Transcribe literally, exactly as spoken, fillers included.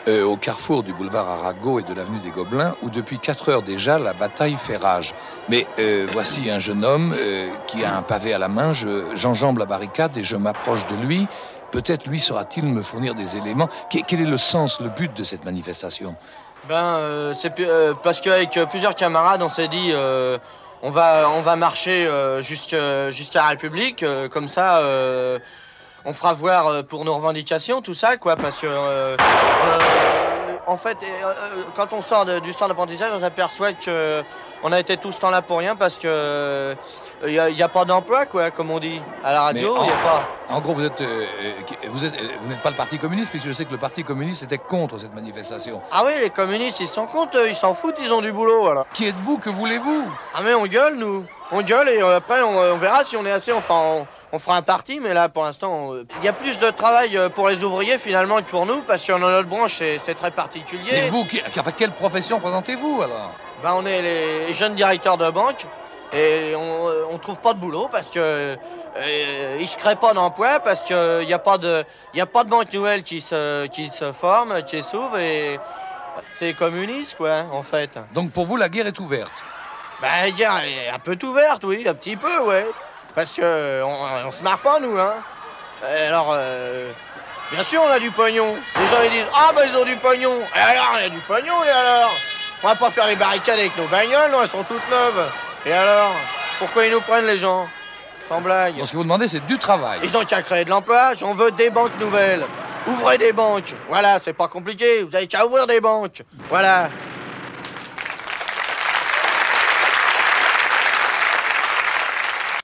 euh, au carrefour du boulevard Arago et de l'avenue des Gobelins, où depuis quatre heures déjà, la bataille fait rage. Mais euh, voici un jeune homme euh, qui a un pavé à la main. Je, j'enjambe la barricade et je m'approche de lui. Peut-être lui saura-t-il me fournir des éléments. Quel est le sens, le but de cette manifestation ? Ben, euh, c'est euh, parce qu'avec plusieurs camarades, on s'est dit... Euh, On va, on va marcher euh, jusqu'à, jusqu'à la République, euh, comme ça, euh, on fera voir euh, pour nos revendications, tout ça, quoi, parce que, euh, euh, en fait, euh, quand on sort de, du centre d'apprentissage, on s'aperçoit que on a été tout ce temps-là pour rien, parce que il y a, y a pas d'emploi, quoi, comme on dit à la radio, il y a pas. En gros, vous êtes, euh, vous êtes, vous n'êtes pas le Parti communiste, puisque je sais que le Parti communiste était contre cette manifestation. Ah oui, les communistes, ils sont contre, ils s'en foutent, ils ont du boulot, voilà. Qui êtes-vous? Que voulez-vous? Ah mais on gueule, nous. On gueule et euh, après on, on verra si on est assez, enfin on, on fera un parti, mais là pour l'instant il y a plus de travail pour les ouvriers finalement que pour nous, parce que dans notre branche c'est, c'est très particulier. Et vous, qui, enfin, quelle profession présentez-vous alors? Ben on est les jeunes directeurs de banque et on, on trouve pas de boulot parce que euh, ils se créent pas d'emploi, parce que il y a pas de il y a pas de banque nouvelle qui se qui se forme, qui s'ouvre, et c'est communiste quoi en fait. Donc pour vous la guerre est ouverte? Ben, la guerre, elle est un peu ouverte, oui, un petit peu, ouais. Parce que on, on se marre pas, nous, hein. Alors, euh, bien sûr, on a du pognon. Les gens, ils disent, ah, ben, ils ont du pognon. Et alors, il y a du pognon, et alors? On va pas faire les barricades avec nos bagnoles, non, elles sont toutes neuves. Et alors? Pourquoi ils nous prennent, les gens? Sans blague. Donc, ce que vous demandez, c'est du travail. Ils ont qu'à créer de l'emploi. J'en veux des banques nouvelles. Ouvrez des banques. Voilà, c'est pas compliqué. Vous avez qu'à ouvrir des banques. Voilà.